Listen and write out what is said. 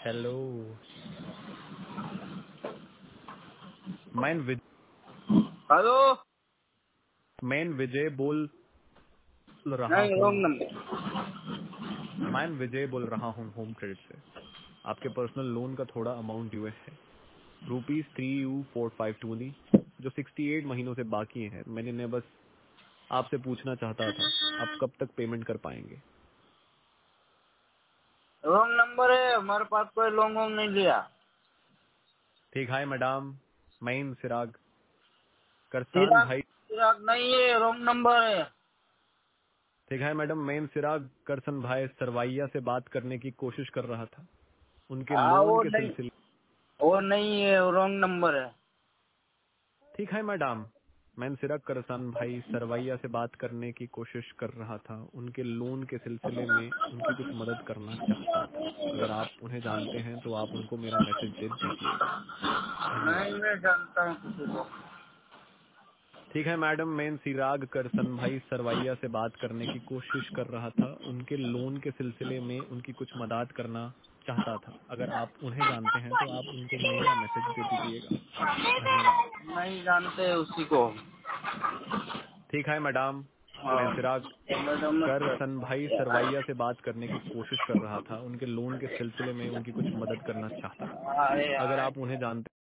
Hello. Hello. मैं विजय बोल रहा नहीं, हूँ। Wrong number. मैं विजय बोल रहा हूँ होम क्रेडिट से। आपके पर्सनल लोन का थोड़ा अमाउंट ड्यू है, ₹3U452 जो 68 महीनों से बाकी है। मैंने बस आपसे पूछना चाहता था, आप कब तक पेमेंट कर पाएंगे? रॉन्ग नंबर है, हमारे पास कोई लोन वोन नहीं लिया। ठीक है मैडम, मैं सिराग करसान चिराग भाई। चिराग नहीं है, रॉन्ग नंबर है। ठीक है मैडम, मैं सिराग करसन भाई सरवैया से बात करने की कोशिश कर रहा था, उनके हाँ, लोन वो के नहीं, सिलसिले। वो नहीं है, रॉन्ग नंबर है। ठीक है मैडम, मैं सिराग करसान भाई सरवैया से बात करने की कोशिश कर रहा था, उनके लोन के सिलसिले में उनकी कुछ मदद करना चाहता था। अगर आप उन्हें जानते हैं तो आप उनको मेरा मैसेज दे दीजिएगा। नहीं, धन्यवाद। मैं जानता हूँ किसी को। ठीक है मैडम, मैं सिराग करसन भाई सरवैया से बात करने की कोशिश कर रहा था, उनके लोन के सिलसिले में उनकी कुछ मदद करना चाहता था। अगर आप उन्हें जानते हैं तो आप उनको मेरा मैसेज दे दीजिएगा। धन्यवाद। नहीं जानते उसी को। ठीक है मैडम, मैं हाँ, सिराग तो मैडम मत कर सन भाई कर। सरवैया से बात करने की कोशिश कर रहा था, उनके लोन के सिलसिले में उनकी कुछ मदद करना चाहता था। अरे अगर यार। आप उन्हें जानते